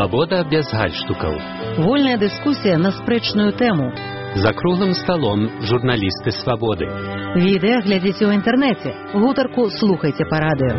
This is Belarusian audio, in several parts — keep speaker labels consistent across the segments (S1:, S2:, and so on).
S1: Свабода без гальштукаў.
S2: Вольная дыскусія на спрэчную тэму.
S1: За круглым сталом журналісты свабоды.
S2: Відэа глядзіце ў інтэрнэце. Гутарку слухайце па радыё.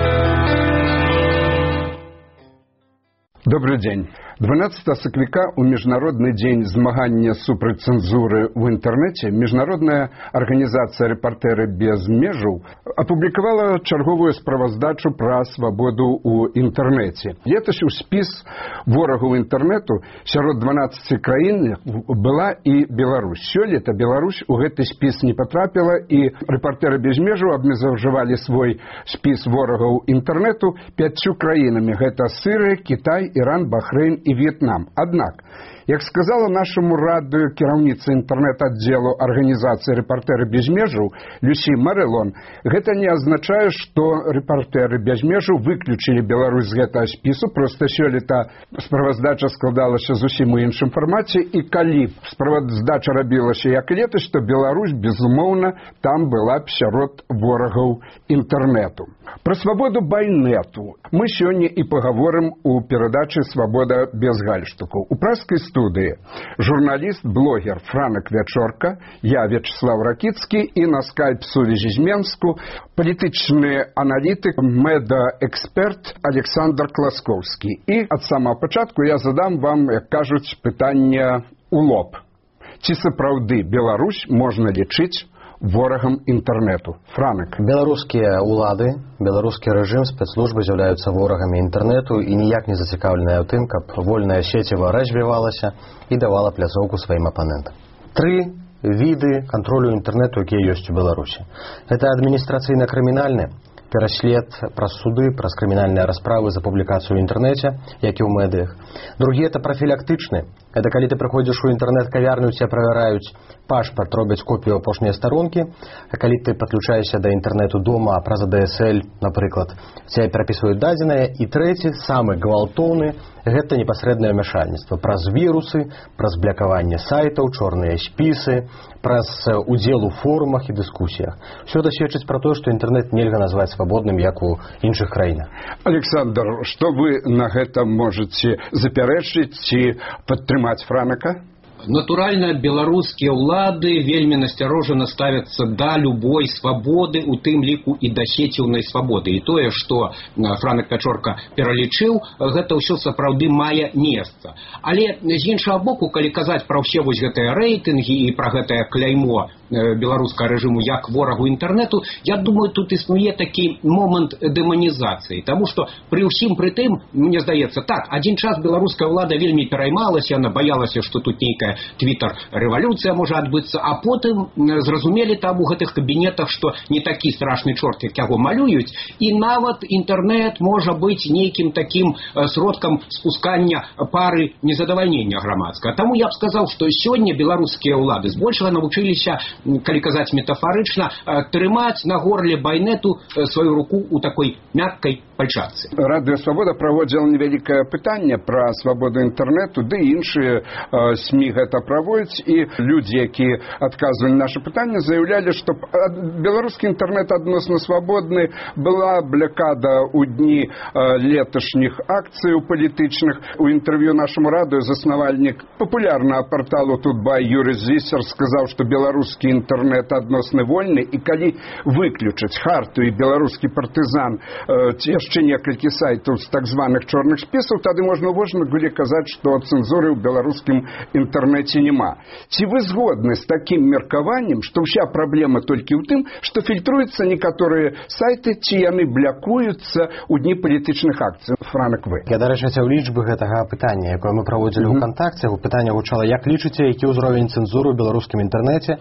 S3: Добрый день. 12 сакавіка у Міжнародны дзень змагання супраць цэнзуры ў інтэрнэце Міжнародная арганізацыя «Рэпартэры без межаў» апублікавала чарговую справаздачу пра свабоду ў інтэрнэце. Летась у спіс ворагаў інтэрнэту сярод 12 краін была і Беларусь. Сёлета Беларусь у гэты спіс не патрапіла, і «Рэпартэры без межаў» абмежавалі свой спіс ворагаў інтэрнэту 5 краінамі. Гэта Сірыя, Кітай, Іран, Бахрэйн і В'етнам. Аднак, як сказала нашаму радыё кіраўніца інтэрнэт-аддзелу арганізацыі «Рэпартэры без межаў» Люсі Марэлон, гэта не азначае, што «Рэпартэры без межаў» выключылі Беларусь з гэтага спісу, проста сёлета справаздача складалася зусім у іншым фармаце, і калі справаздача рабілася як летась, то Беларусь, безумоўна, там была б сярод ворагаў інтэрнэту. Пра свабоду байнету мы сёння і пагаворым у перадачы «Свабода без гальштукаў». У праскай студыі журналіст, блогер Франак Вячорка, я Вячеслав Ракіцкі, і на скайп-сувязі з Менску палітычны аналітык, медыаэксперт Александр Класкоўскі. І ад самага пачатку я задам вам, як кажуць, пытанне ў лоб. Ці сапраўды Беларусь можна лічыць ворагам інтэрнэту? Франак.
S4: Беларускія ўлады, беларускі рэжым, спецслужбы з'яўляюцца ворагамі інтэрнэту і ніяк не зацікаўленыя ў тым, каб вольнае сеціва развівалася і давала пляцоўку сваім апанентам. 3 віды кантролю інтэрнэту, якія ёсць у Беларусі. Гэта адміністрацыйна-крымінальны, пераслед праз суды, праз крымінальныя расправы за публікацыю ў інтэрнэце, як і ў медыях. Другі – это профілактычны. Гэта калі ты прыходзіш у інтэрнэт-кавярню, цябе правяраюць пашпарт, робяць копію апошняй старонкі, а калі ты падключаешся да інтэрнэту дома праз ADSL, напрыклад, цябе перапісваюць дадзеныя. І трэці, самы гвалтоўны, гэта непасрэднае ўмяшальніцтва праз вірусы, праз блякаванне сайтаў, чорныя спісы, праз удзел у форумах і дыскусіях. Усё гэта сведчыць пра тое, што інтэрнэт нельга назваць свабодным, як у іншых краінах.
S3: Александр, што вы на гэта можаце запярэчыць ці падтрымаць Франака?
S5: Натуральна, беларускія ўлады вельмі насцярожана ставяцца да любой свабоды, у тым ліку і да сеціўнай свабоды. І тое, што Франак Вячорка пералічыў, гэта ўсё сапраўды мае месца. Але з іншага боку, калі казаць пра ўсе вось гэтыя рэйтынгі і пра гэтае кляймо беларускага рэжыму як ворагу інтэрнэту, я думаю, тут існуе такі момант дэманізацыі. Таму што пры ўсім пры тым, мне здаецца, так, адзін час беларуская ўлада вельмі пераймалася, яна баялася, што тут нейкая твітар-рэвалюцыя можа адбыцца, а потым зразумелі там у гэтых кабінетах, што не такі страшны чорт, як яго малююць, і нават інтэрнэт можа быць нейкім такім сродкам спускання пары незадавальнення грамадскага. Таму я б сказаў, што сёння беларускія ўлады збольшага навучыліся, калі казаць метафарычна, трымаць на горле байнету сваю руку ў такой мяккай пальчатцы.
S3: Радыё «Свабода» праводзіла невялікае пытанне пра свабоду інтэрнэту, ды і іншыя СМІ гэта праводзяць, і людзі, якія адказвалі на наша пытанне, заяўлялі, што беларускі інтэрнэт адносна свабодны. Была блякада ў дні леташніх акцыяў палітычных. У інтэрв'ю нашаму радыё заснавальнік папулярнага парталу «Тутбай» Юрый Зісер сказаў, што беларускі інтэрнэт адносны вольны, і калі выключыць харту і беларускі партызан, ці яшчэ некалькі сайтаў з так званых чорных спісаў, тады можна гуле казаць, што цэнзуры ў беларускім інтэрнэце няма. Ці вы згодны з такім меркаваннем, што ўся праблема толькі ў тым, што фільтруюцца некаторыя сайты, ці яны блякуюцца ў дні палітычных акцый? Франак, вы.
S4: Я, дарэчы, у лічбы гэтага пытання, якое мы праводзілі ў кантакце, пытанне гучала, як лічыце, які ўзровень цэнзуры ў беларускім інтэрнэце?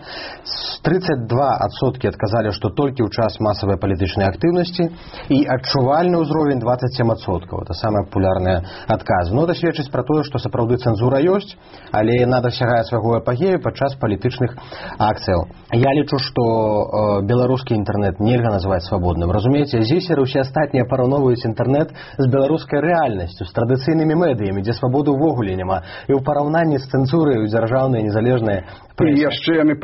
S4: 32% адказалі, што толькі ў час масавай палітычнай актыўнасці, і адчувальны ўзровень 27%. Это самыя папулярныя адказы. Но это сведчыць пра тое, што сапраўды цэнзура ёсць, але яна дасягае свайго апагею падчас палітычных акцыяў. Я лічу, што беларускі інтэрнэт нельга называць свабодным. Разумееце, Зісер і ўсе астатнія параўноўваюць інтэрнэт з беларускай рэальнасцю, з традыцыйнымі медыямі, дзе свабоды ўвогуле няма. І ў параўнанні з цэнзурай у дзяржаўныя незалежныя
S3: І яшчэ яны параўноўваюць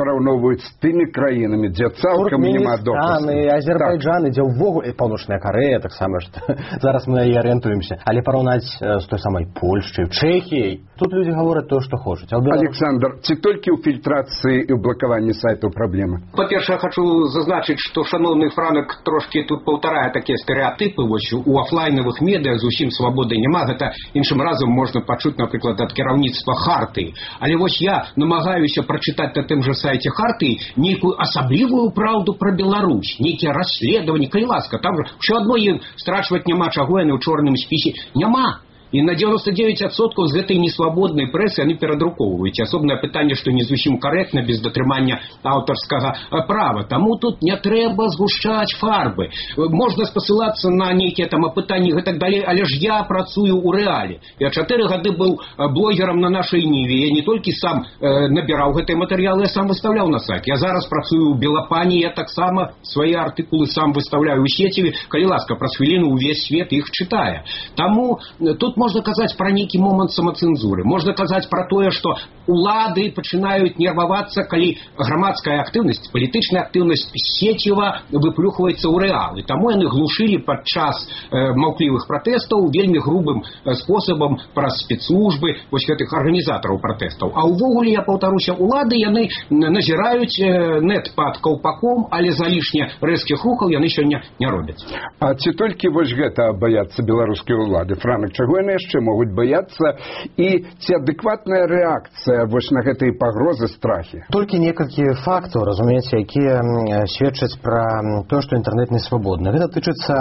S3: параўноўваюць з тымі краінамі, дзе цалкам няма доказаў.
S4: Азербайджан, ідзе ўвогуле, Паўночная Карэя, таксама, што зараз мы на яе арыентуемся. Але параўнаць з той самай Польшчай, Чэхіяй, тут людзі гавораць тое, што хочуць.
S3: Александр, ці толькі ў фільтрацыі і ў блакаванні сайтаў праблема?
S5: Па-першае, хочу зазначыць, што шановны Франак трошкі тут паўтарае такія стэрэатыпы. Вось у афлайнавых медыа зусім свабоды няма. Гэта іншым разам можна пачуць, напрыклад, ад кіраўніцтва Хартыі. Але вось я намагаюся прачытаць на тым жа сайце Хартыі нейкую асаблівую праўду пра Беларусь, нейкія расследаванні, калі ласка, там жа ўсё адно ім страчваць няма чаго, яны ў чорным спісе. Няма. І на 99% з гэтай несвабоднай прэсы яны перадрукоўваюць. Асобнае пытанне, што не зусім карэктна, без датрымання аўтарскага права. Таму тут не трэба згушчаць фарбы. Можна спасылацца на нейкія там апытанні і так далей, але ж я працую ў рэале. Я 4 гады быў блогерам на нашай ніве. Я не толькі сам набіраў гэтыя матэрыялы, я сам выстаўляў на сайт. Я зараз працую ў Белапані, я таксама свае артыкулы сам выстаўляю ў сеціве. Калі ласка, праз хвіліну ўвесь свет іх чытае. Таму тут можна казаць пра нейкі момант самацэнзуры. Можна казаць пра тое, што улады пачынаюць нервавацца, калі грамадская актыўнасць, палітычная актыўнасць сеціва выплюхваецца ў рэал. І таму яны глушылі падчас маўклівых пратэстаў вельмі грубым спосабам праз спецслужбы вось гэтых арганізатараў пратэстаў. А ўвогуле, я паўтаруся, улады яны назіраюць нет пад каўпаком, але залішне рэзкіх рухаў яны сёння не робяць.
S3: А ці толькі вось гэта баяцца беларускія ўлады? Франак, чаго яны яшчэ могуць баяцца, і ці адэкватная рэакцыя вось на гэтыя пагрозы, страхі?
S4: Толькі некалькі фактаў, разумееце, якія сведчаць пра тое, што інтэрнэт не свабодны. Гэта тычыцца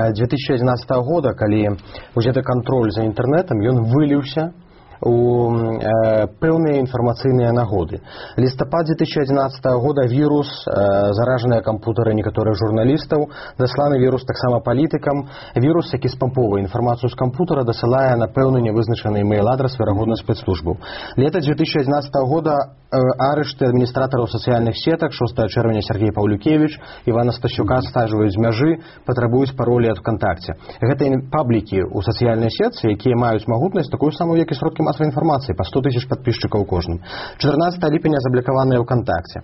S4: 2011 года, калі узяты кантроль за інтэрнэтам, ён выліўся у пэўныя інфармацыйныя нагоды. Лістапад 2011 года вірус, заражаныя кампутары некаторых журналістаў, дасланы вірус таксама палітыкам, вірус, які спамповае інфармацыю з кампутара, дасылае на пэўны нявызначаны імейл-адрас, верагодна, спецслужбаў. Лета 2011 года арышты адміністратараў сацыяльных сетак, 6 чэрвеня Сергей Паўлюкевіч, Івана Стасюка стажваюць з мяжы, патрабуюць паролі ад ВКонтакце. Гэта паблікі ў сацыяльнай сетцы, якія маюць магутнасць такую самую, як і сродкі масавай інфармацыі, па 100 000 падпісчыкаў кожным. 14 ліпеня заблокаваныя ВКонтакце.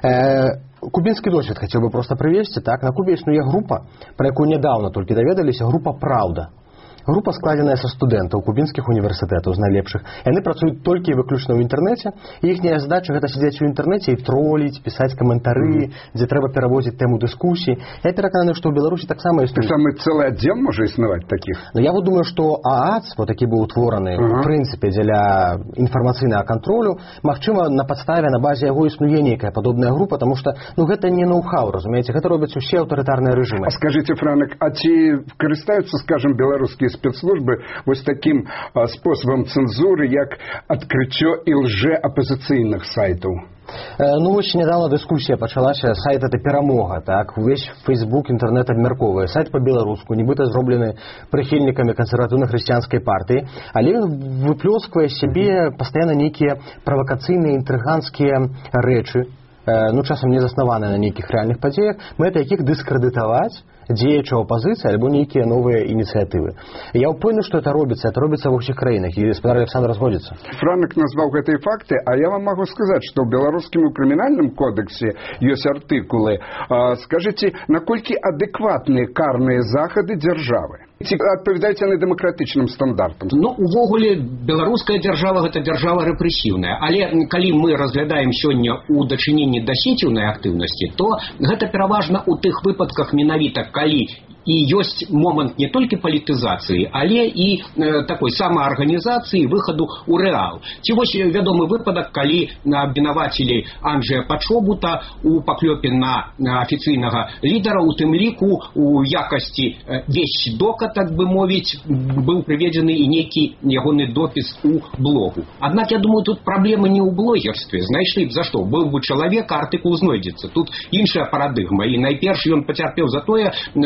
S4: Кубінскі досвед хацеў бы проста прывесці. Так, на Кубе існуе група, пра якую нядаўна толькі даведаліся, група «Праўда». Група складзеная са студэнтаў кубінскіх універсітэтаў з найлепшых. Яны працуюць толькі і выключна ў інтэрнэце. Іхняя задача гэта сядзець у інтэрнэце і троліць, пісаць каментары, дзе трэба перавозіць тэму дыскусій. Я перакананы, што ў Беларусі таксама існуе.
S3: Самы цэлы аддзел можа існаваць такіх.
S4: Ну я вот думаю, што ААЦ, вот такі быў утвораны, в прынцыпе, дзеля інфармацыйнага кантролю, магчыма, на падставе, на базе яго існуе нейкая падобная група, таму што гэта не ноу-хау, разумееце, гэта робяць усе аўтарытарныя рэжымы.
S3: А скажыце, Франак, а ці карыстаюцца, скажем, беларускія спецслужбы вось такім способам цэнзуры, як адкрыццё і лжэапазіцыйных сайтаў?
S4: Ну, вось нядаўна дыскусія пачалася, сайт это перамога, так, увесь Фейсбук, інтэрнэт абмяркоўвае. Сайт па-беларуску, нібыта зроблены прыхільнікамі кансерватыўна-хрысціянскай партыі, але выплёсквае сябе пастаянна нейкія правакацыйныя, інтрыганскія рэчы, ну, часам не заснаваныя на нейкіх рэальных падзеях, мэта якіх дыскрэдытаваць дзеячаў апазіцыі альбо нейкія новыя ініцыятывы. Я ўпэўнены, што это робіцца ва ўсіх краінах, і гаспадар Александр згодзіцца.
S3: Франак назваў гэтыя факты, а я вам магу сказаць, што ў беларускім крымінальным кодексе ёсць артыкулы. Скажыце, наколькі адэкватныя карныя захады дзяржавы? Ці адпавядаюць яны дэмакратычным стандартам?
S5: Ну, увогуле, беларуская дзяржава гэта дзяржава рэпрэсіўная. Але калі мы разглядаем сёння у дачыненні да сеціўнай актыўнасці, то гэта пераважна ў тых выпадках менавіта, калі і ёсць момант не толькі палітызацыі, але і такой самаарганізацыі выхаду ў рэал. Ці вось вядомы выпадак, калі абвінавацілі Анджэя Пачобута у паклёпе на афіцыйнага лідара, у тым ліку у якасці вещдока, так бы мовіць, быў прыведзены і нейкі ягоны допіс у блогу. Аднак, я думаю, тут праблема не ў блогерстве. Знайшлі б за што. Быў бы чалавек, артыкул знойдзецца. Тут іншая парадыгма. І найперш ён пацярпеў за тое, што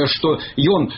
S5: ён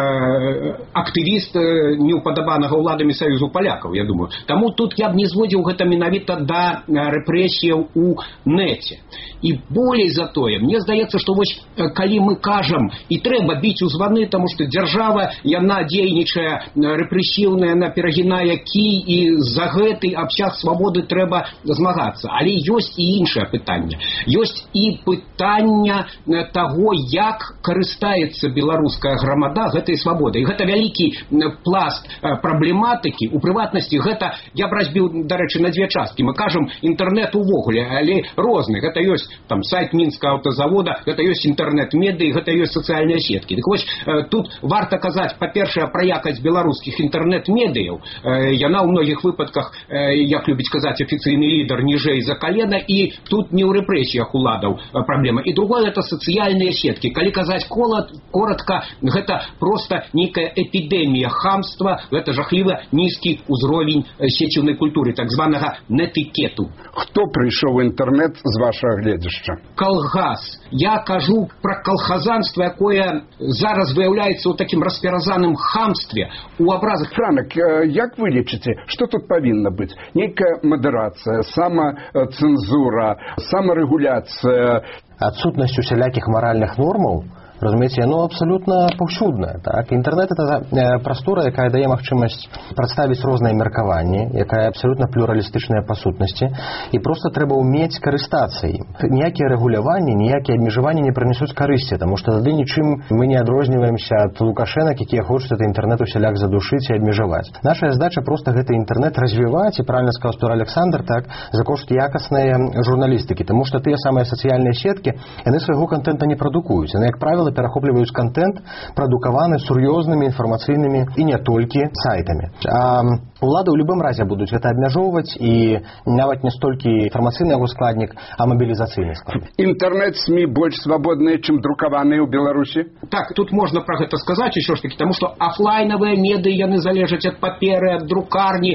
S5: актывіст неўпадабанага ўладамі Саюзу палякаў, я думаю. Таму тут я б не зводзіў гэта менавіта да рэпрэсіяў у нэце. І болей за тое, мне здаецца, што вось калі мы кажам і трэба біць у званы, таму што дзяржава, яна дзейнічае рэпрэсіўная, яна перагінае кій, і за гэты абсяг свабоды трэба змагацца. Але ёсць і іншае пытанне. Ёсць і пытанне таго, як карыстаецца беларуская грамада гэтай свабодай. І гэта вялікі пласт праблематыкі. У прыватнасці гэта, я б разбіў, дарэчы, на две часткі. Мы кажам інтэрнэт увогуле, але розны. Гэта ёсць там сайт Мінскага аўтазавода, гэта ёсць інтэрнэт-медыі, гэта ёсць сацыяльныя сеткі. Дык вось тут варта казаць, па-першае, пра якасць беларускіх інтэрнэт-медыяў. Яна ў многіх выпадках, як любіць казаць афіцыйны лідар, ніжэй за калена, і тут не ў рэпрэсіях уладаў праблема. І другое, это сацыяльныя сеткі. Калі казаць коротка, гэта проста нейкая эпідэмія хамства, гэта жахліва нізкі ўзровень сеціўнай культуры, так званага нетыкету.
S3: Хто прыйшоў у інтэрнэт з вашага гледзяшча?
S5: Калгас. Я кажу пра калхазанства, якое зараз выяўляецца ў такім расперазаным хамстве, у абразах.
S3: Франак, як вы лічыце, што тут павінна быць? Нейкая мадэрацыя, самацэнзура, самарэгуляцыя?
S4: Адсутнасць усялякіх маральных нормаў, разумееце, яно абсалютна паўсюднае. Так? Інтэрнэт — это прастора, якая дае магчымасць прадставіць розныя меркаванні, якая абсалютна плюралістычная па сутнасці, і проста трэба ўмець карыстацца ім. Ніякія рэгуляванні, ніякія абмежаванні не прынесуць карысці, таму што тады нічым мы не адрозніваемся ад лукашэнак, якія хочуць гэты інтэрнэт усяляк задушыць і абмежаваць. Наша задача проста гэты інтэрнэт развіваць, і правільна сказаў Спір Александр, так, за кошт якаснай журналістыкі, таму што тыя самыя сацыяльныя сеткі, яны свайго контента не прадукуюць. Яны, як правіла, перахопліваюць контент, прадукаваны сур'ёзнымі інфармацыйнымі і не толькі сайтамі. А улады ў любым разе будуць гэта абмяжоўваць, і нават не столькі інфармацыйны яго складнік, а мабілізацыйны складнік.
S3: Інтэрнэт-СМІ больш свабодныя, чым друкаваныя ў Беларусі?
S5: Так, тут можна пра гэта сказаць ещё ж такі, таму што афлайнавыя медыі, яны залежаць ад паперы, ад друкарні,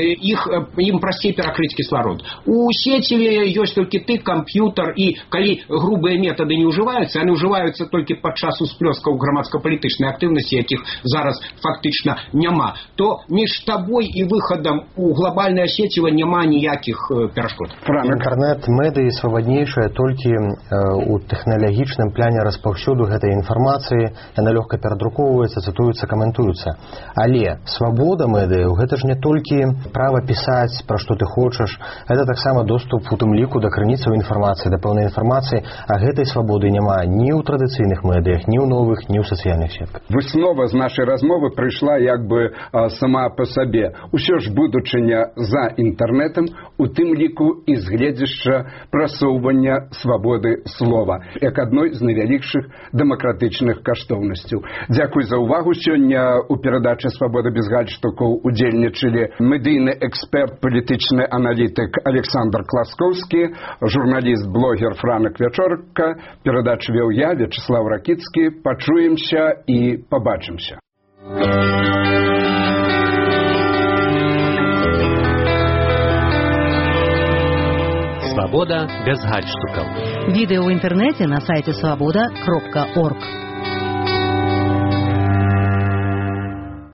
S5: ім прасцей перакрыць кісларод. У сеціве ёсць толькі ты, камп'ютар, і калі грубыя метады не ўжываюцца, яны ўжываюцца толькі падчас усплёскаў грамадска-палітычнай актыўнасці, якіх зараз фактычна няма, то між табой і выхадам у глобальнае сеціва няма ніякіх перашкод.
S4: Інтэрнэт-медыі свабаднейшыя толькі ў тэхналагічным пляне распаўсюду гэтай інфармацыі, яна лёгка перадрукоўваецца, цытуецца, каментуецца. Але свабода медыяў — гэта ж не толькі права пісаць, пра што ты хочаш, гэта таксама доступ у тым ліку да крыніцаў інфармацыі, да пэўнай інфармацыі, а гэтай свабоды няма ні ў традыцыйных медыях, ні ў новых, ні ў сацыяльных сетках.
S3: Выснова з нашай размовы прыйшла як бы сама па сабе. Усё ж будучыня за інтэрнэтам, у тым ліку і з гледзяшча прасоўвання свабоды слова, як адной з найвялікшых дэмакратычных каштоўнасцяў. Дзякуй за ўвагу. Сёння ў перадачы «Свабода без гальштукаў» удзельнічалі медыйны эксперт, палітычны аналітык Александр Класкоўскі, журналіст-блогер Франак Вячорка. Перадачу вёў я, Вячеслав Ракіцкі. Пачуемся і пабачымся.
S1: Свобода без гальштуков.
S2: Відео в інтернеті на сайті свобода.орг.